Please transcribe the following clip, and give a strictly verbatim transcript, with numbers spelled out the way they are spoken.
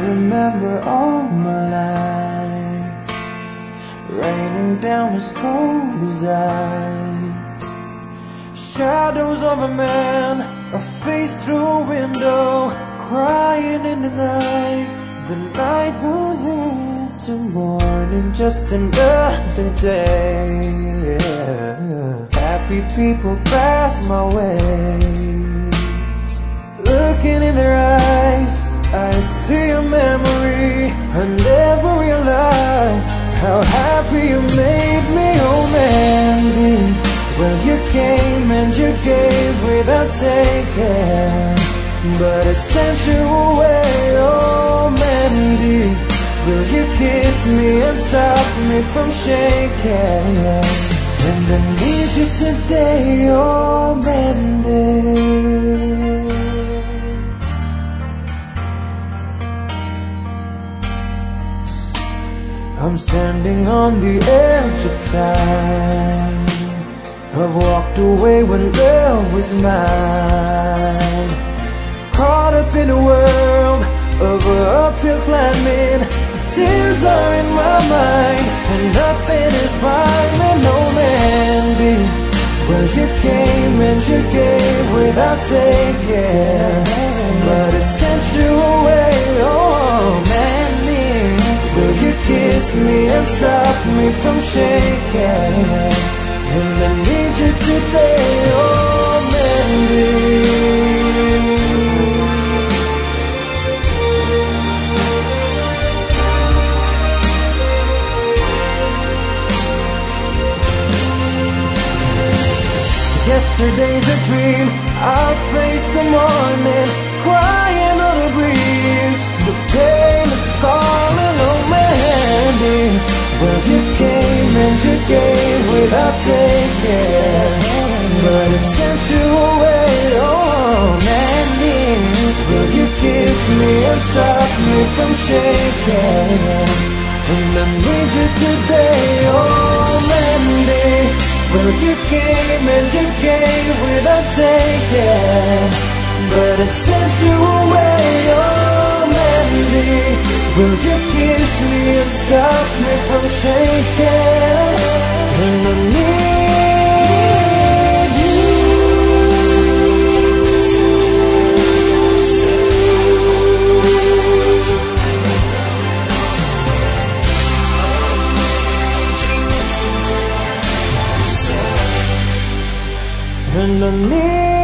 remember all my life raining down as cold as ice. Shadows of a man, a face through a window, crying in the night. The night goes into morning, just another day. Happy people pass my way. Looking in their eyes, I see a memory. I never realized how happy you made me, oh Mandy. Well, you came and you gave without taking, but I sent you away, oh Mandy. Will you kiss me and stop me from shaking? And I need you today, oh Mandy. I'm standing on the edge of time. I've walked away when love was mine. Caught up in a world of uphill climbing. Tears are in my mind and nothing is fine, no Mandy. Well, you came and you gave without taking, but I sent you away, oh Mandy. Will you kiss me and stop me from shaking? And I need you today, oh Mandy. Yesterday's a dream, I'll face the morning, crying on a breeze. The pain is calling, oh Mandy. Well, you came and you gave without taking, but I sent you away, oh Mandy. Will you kiss me and stop me from shaking? And I need you today, oh Mandy. Well, you came and you gave without taking, but I sent you away, oh Mandy. Will you kiss me and stop me from shaking? And I need you. And I need